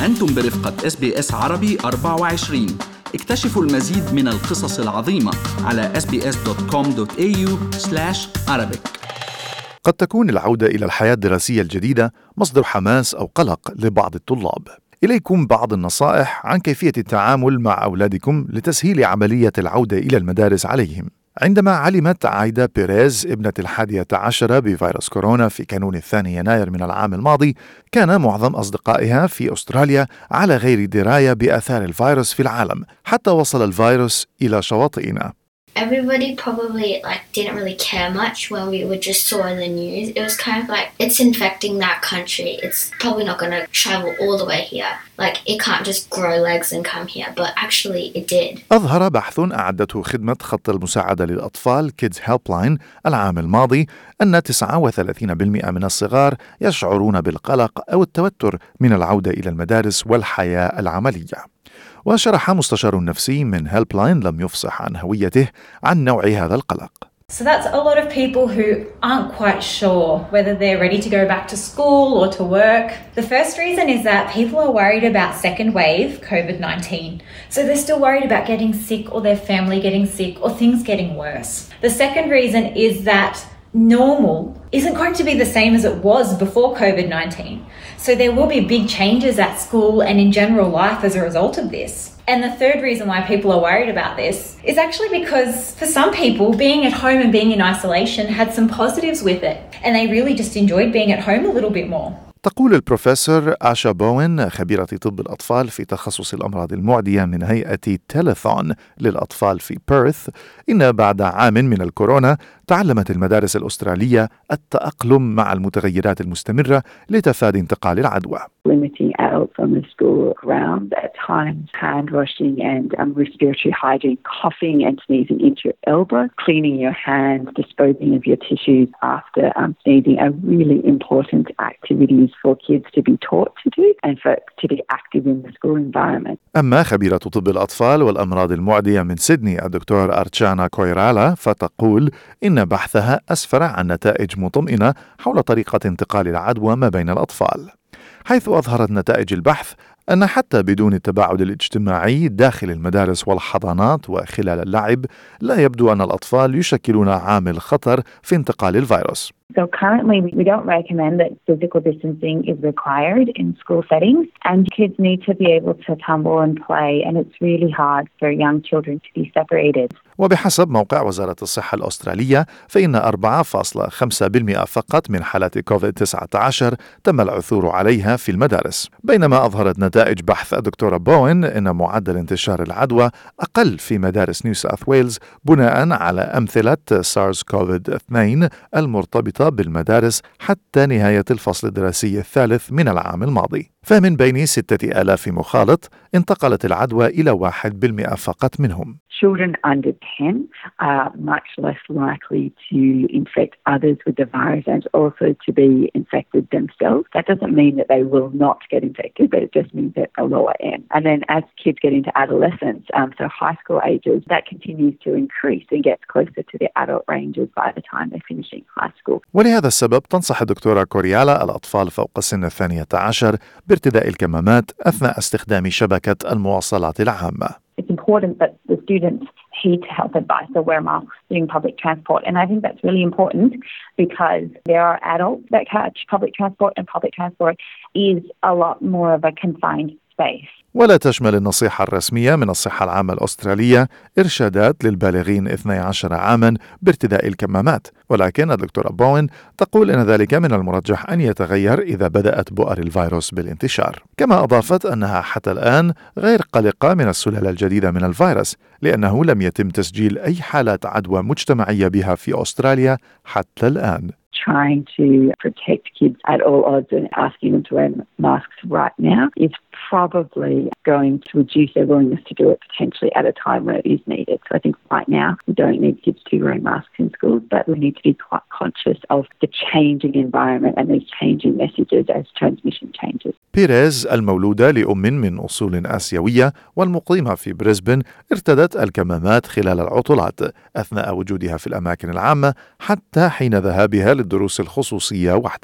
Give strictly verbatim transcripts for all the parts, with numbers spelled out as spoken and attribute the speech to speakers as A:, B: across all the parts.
A: أنتم برفقة إس بي إس عربي أربعة وعشرين. اكتشفوا المزيد من القصص العظيمة على إس بي إس دوت كوم دوت إيه يو سلاش عربيك.
B: قد تكون العودة إلى الحياة الدراسية الجديدة مصدر حماس أو قلق لبعض الطلاب. إليكم بعض النصائح عن كيفية التعامل مع أولادكم لتسهيل عملية العودة إلى المدارس عليهم. عندما علمت عايدة بيريز ابنة الحادية عشرة بفيروس كورونا في كانون الثاني يناير من العام الماضي، كان معظم أصدقائها في أستراليا على غير دراية بآثار الفيروس في العالم، حتى وصل الفيروس إلى شواطئنا.
C: Everybody probably like didn't really care much when we would just saw in the news. It was kind of like it's infecting that country. It's probably not going to travel all the way here. Like it can't just grow legs and come here, but actually it did.
B: أظهر بحث أعدته خدمة خط المساعدة للأطفال Kids Helpline العام الماضي أن تسعة وثلاثين بالمئة من الصغار يشعرون بالقلق أو التوتر من العودة إلى المدارس والحياة العملية. وشرح مستشار نفسي من هيلبلاين لم يفصح عن هويته عن نوع هذا القلق.
D: So that's a lot of people who aren't quite sure whether they're ready to go back to school or to work. The first reason is that people are worried about second wave COVID nineteen. So they're still worried about getting sick or their family getting sick or things getting worse. The second reason is that normal isn't going to be the same as it was before COVID nineteen. So there will be big changes at school and in general life as a result of this. And the third reason why people are worried about this is actually because for some people, being at home and being in isolation had some positives with it. And they really just enjoyed being at home a little bit more.
B: تقول البروفيسور آشا بوين خبيرة طب الأطفال في تخصص الأمراض المعدية من هيئة تيليثون للأطفال في بيرث إن بعد عام من الكورونا تعلمت المدارس الأسترالية التأقلم مع المتغيرات المستمرة لتفادي انتقال العدوى.
E: Limiting adults on the school grounds at times, hand washing and um, respiratory hygiene, coughing and sneezing into your elbow, cleaning your hands, disposing of your tissues after um, sneezing are really important activities for kids to be taught to do and for to be active in the school environment.
B: أما خبيرة طب الأطفال والأمراض المعدية من سيدني الدكتور أرتشانا كويرالا فتقول إن بحثها أسفر عن نتائج مطمئنة حول طريقة انتقال العدوى ما بين الأطفال، حيث أظهرت نتائج البحث أن حتى بدون التباعد الاجتماعي داخل المدارس والحضانات وخلال اللعب لا يبدو أن الأطفال يشكلون عامل خطر في انتقال الفيروس.
E: So currently we don't recommend that physical distancing is required in school settings and kids need to be able to tumble and play and it's really hard for young children to be separated.
B: وبحسب موقع وزارة الصحة الأسترالية فإن أربعة فاصلة خمسة بالمئة فقط من حالات كوفيد تسعة عشر تم العثور عليها في المدارس، بينما أظهرت نتائج بحث الدكتورة بوين أن معدل انتشار العدوى أقل في مدارس نيو ساوث ويلز بناء على أمثلة سارس كوفيد اثنين المرتبطة بالمدارس حتى نهاية الفصل الدراسي الثالث من العام الماضي. فمن بين ستة آلاف مخالط انتقلت العدوى إلى واحد بالمئة فقط منهم.
E: Children under ten are much less likely to infect others with the virus and also to be infected themselves. That doesn't mean that they will not get infected, but it just means that a lower end. And then as kids get into adolescence, um, so high school ages, that continues to increase and gets closer to the adult ranges by the time they're finishing high school.
B: ولهذا السبب تنصح الدكتورة كوريالا الأطفال فوق سن الثانية عشر بارتداء الكمامات أثناء استخدام شبكة المواصلات العامة.
E: It's important that the students heed health advice or wear masks during public transport. And I think that's really important because there are adults that catch public transport and public transport is a lot more of a confined space.
B: ولا تشمل النصيحة الرسمية من الصحة العامة الأسترالية إرشادات للبالغين اثني عشر عاما بارتداء الكمامات، ولكن الدكتورة بوين تقول إن ذلك من المرجح أن يتغير إذا بدأت بؤر الفيروس بالانتشار. كما أضافت أنها حتى الآن غير قلقة من السلالة الجديدة من الفيروس لأنه لم يتم تسجيل أي حالات عدوى مجتمعية بها في أستراليا حتى الآن.
E: Trying to protect kids at all odds and asking them to wear masks right now is probably going to reduce their willingness to do it potentially at a time where it is needed. So I think right now we don't need kids to be wearing masks in schools, but we need to be quite conscious of the changing environment and these changing messages as transmission changes.
B: بيريز المولودة لأم من أصول آسيوية والمقيمة في بريسبن ارتدت الكمامات خلال العطلات أثناء وجودها في الأماكن العامة حتى حين ذهابها للدروس الخصوصية وحدها.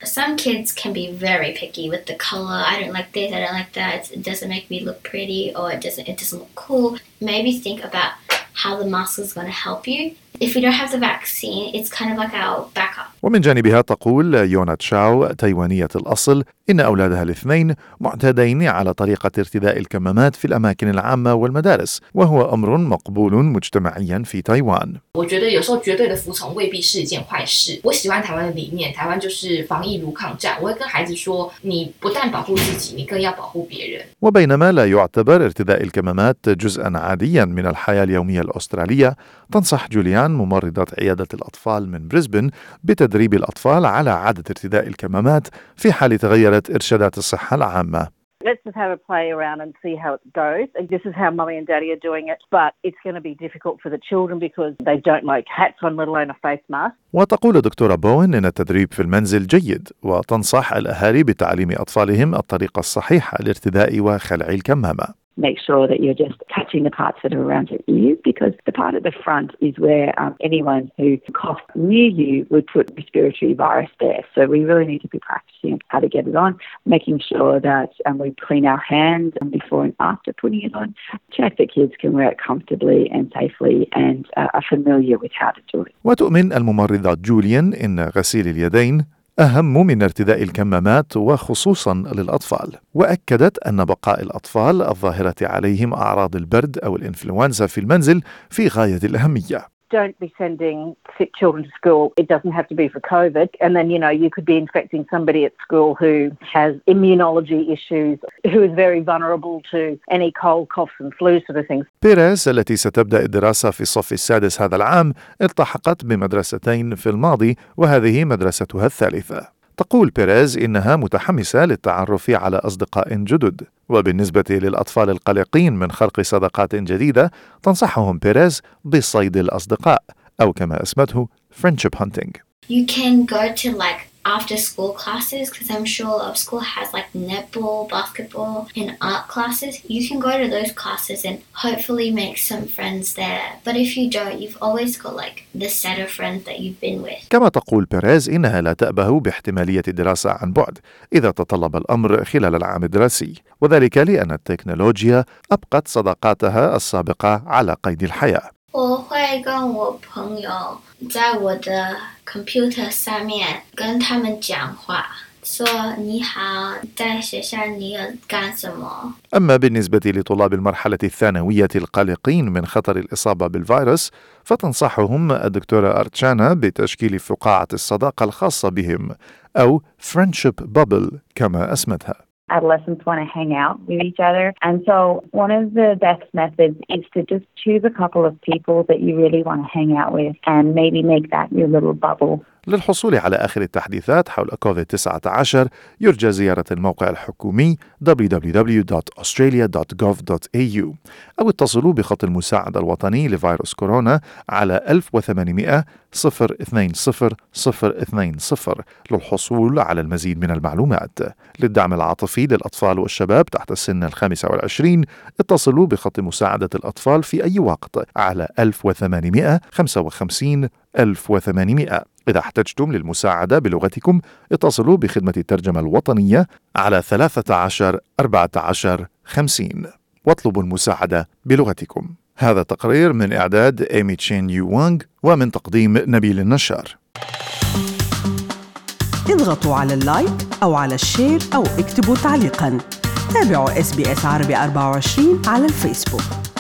C: Some kids can be very picky with the color. I don't like this, I don't like that. It doesn't make me look pretty, or it doesn't it doesn't look cool. Maybe think about how the mask is going to help you. If we don't have the vaccine, it's kind of like our backup.
B: ومن جانبها تقول يونا تشاو تايوانية الأصل إن أولادها الاثنين معتادين على طريقة ارتداء الكمامات في الأماكن العامة والمدارس، وهو أمر مقبول مجتمعيا في تايوان.
F: 我觉得有时候绝对的服从未必是一件坏事。我喜欢台湾的理念，台湾就是防疫如抗战。我会跟孩子说，你不但保护自己，你更要保护别人。
B: وبينما لا يعتبر ارتداء الكمامات جزءا عاديا من الحياة اليومية الأسترالية، تنصح جوليان ممرضة عيادة الأطفال من بريسبن بتدريب الأطفال على عادة ارتداء الكمامات في حال تغيرت إرشادات الصحة العامة.
G: Let's just have a play around and see how it goes. This is how Mummy and Daddy are doing it, but it's going to be difficult for the children because they don't like hats on, let alone a face mask.
B: وتقول دكتورة بوين إن التدريب في المنزل جيد، وتنصح الأهالي بتعليم أطفالهم الطريقة الصحيحة لارتداء وخلع الكمامة.
E: Make sure that you're just touching the parts that are around your ears, because the part at the front is where um, anyone who coughs near you would put respiratory virus there. So we really need to be practicing how to get it on, making sure that um, we clean our hands before and after putting it on, check that kids can wear it comfortably and safely and uh, are familiar with how to do it.
B: وتؤمن الممرضة جوليان إن غسيل اليدين أهم من ارتداء الكمامات وخصوصاً للأطفال، وأكدت أن بقاء الأطفال الظاهرة عليهم أعراض البرد أو الإنفلونزا في المنزل في غاية الأهمية.
G: Don't be sending sick children to school. It doesn't have to be for COVID. And then, you know, you could be infecting somebody at school who has immunology issues, who is very vulnerable to any cold, coughs and flu sort of things.
B: بيريز التي ستبدأ الدراسة في الصف السادس هذا العام التحقت بمدرستين في الماضي، وهذه مدرستها الثالثة. تقول بيريز إنها متحمسة للتعرف على أصدقاء جدد، وبالنسبة للأطفال القلقين من خلق صداقات جديدة تنصحهم بيريز بصيد الأصدقاء، أو كما اسمته friendship hunting.
C: You can go to like after school classes, because I'm sure our school has like netball, basketball and art classes. You can go to those classes and hopefully make some friends there. But if you don't, you've always got like the set of friends that you've been with.
B: كما تقول بيريز إنها لا تأبه باحتمالية الدراسة عن بعد إذا تطلب الأمر خلال العام الدراسي، وذلك لأن التكنولوجيا أبقت صداقاتها السابقة على قيد الحياة.
C: 我会跟我朋友在我的 computer 上面跟他们讲话，说你好，在学校你有干什么？
B: أما بالنسبة لطلاب المرحلة الثانوية القلقين من خطر الإصابة بالفيروس، فتنصحهم الدكتورة أرتشانا بتشكيل فقاعة الصداقة الخاصة بهم، أو friendship bubble كما اسمتها.
H: Adolescents want to hang out with each other. And so one of the best methods is to just choose a couple of people that you really want to hang out with and maybe make that your little bubble.
B: للحصول على آخر التحديثات حول كوفيد تسعة عشر يرجى زيارة الموقع الحكومي دبليو دبليو دبليو دوت أستراليا دوت جوف دوت إيه يو أو اتصلوا بخط المساعدة الوطني لفيروس كورونا على ألف وثمانمائة صفر اثنين صفر صفر اثنين صفر للحصول على المزيد من المعلومات. للدعم العاطفي للأطفال والشباب تحت السن الخامسة والعشرين اتصلوا بخط مساعدة الأطفال في أي وقت على ألف وثمانمائة خمسة وخمسين ألف وثمانمائة. إذا احتجتم للمساعدة بلغتكم اتصلوا بخدمة الترجمة الوطنية على ثلاثة عشر أربعة عشر خمسين واطلبوا المساعدة بلغتكم. هذا تقرير من إعداد إيمي تشين يو وانغ ومن تقديم نبيل النشار.
I: اضغطوا على اللايك أو على الشير أو اكتبوا تعليقاً. تابعوا إس بي إس عربي أربعة وعشرين على الفيسبوك.